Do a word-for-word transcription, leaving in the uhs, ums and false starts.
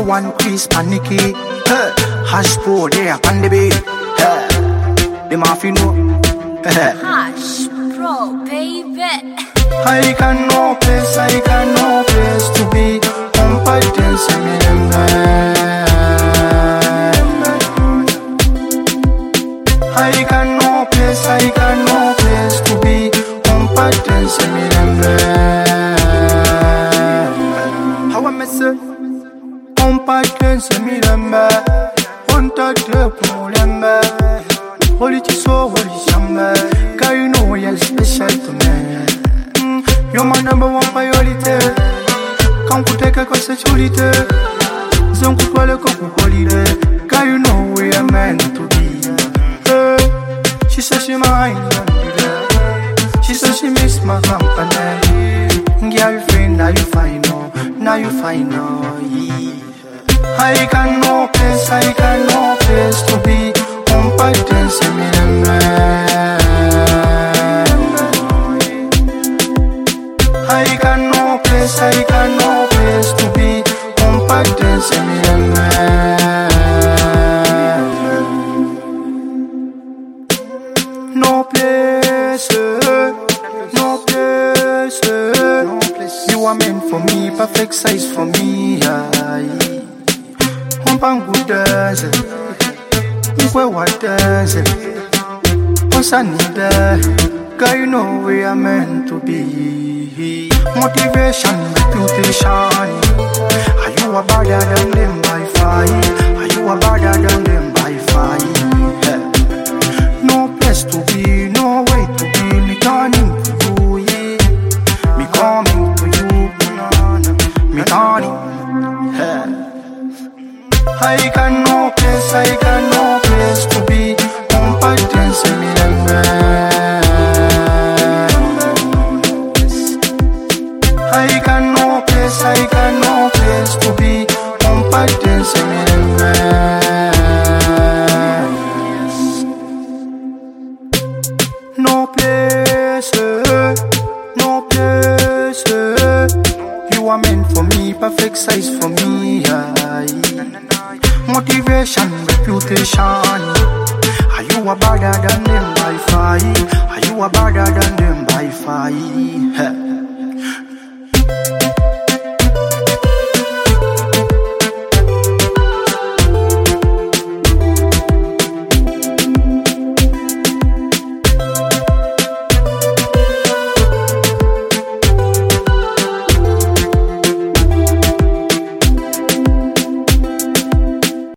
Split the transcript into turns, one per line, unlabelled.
one piece panicky. Hey, hash pro there on the beat. Hey, the muffin no.
Hash Pro, baby.
I can no place, I can no place to be. Competence me I can no place, I can no place to be. Competence me How I miss it? Competence me Contact the problem. Holy so holy summer. Cause you know you're special to me. mm, You're my number one priority. Come to take a consensuality. Some could call a couple holiday. Cause you know we are meant to be. hey, She says she mine. She says she miss my company. Girlfriend, now you find no. Now you find no. Yeah. I can no place, I can no place to be. Competence me I can no place, I can no place to be. Competence me No place, no place, no place. You are meant for me, perfect size for me. Hump good dance. Where what does it? What's I need that? Cause you know we are meant to be. Motivation, reputation. Are you a better than them by five? Are you a better than them by five? Yeah. No place to be, no way to be. Me turning to you, yeah. Me coming to you, me turning. Yeah. I can no place, I can no place to be. Competence me I can no place, I can no place to be. Competence me No place, no place. You are meant for me, perfect size for me. Motivation, reputation. Are you a better than them by five? Are you a better than them by five?